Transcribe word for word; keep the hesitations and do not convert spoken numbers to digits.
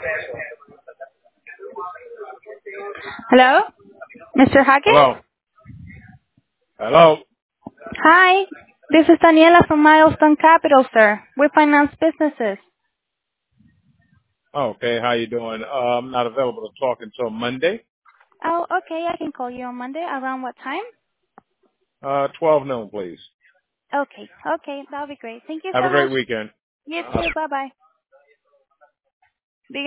Hello? mister Hackett? Hello. Hello. Hi. This is Daniela from Milestone Capital, sir. We finance businesses. Okay, how you doing? Uh, I'm not available to talk until Monday, Oh, okay. I can call you on Monday. Around what time? uh, twelve noon, please. Okay. Okay. That'll be great. Thank you Have a so much. great weekend. You too. Bye-bye.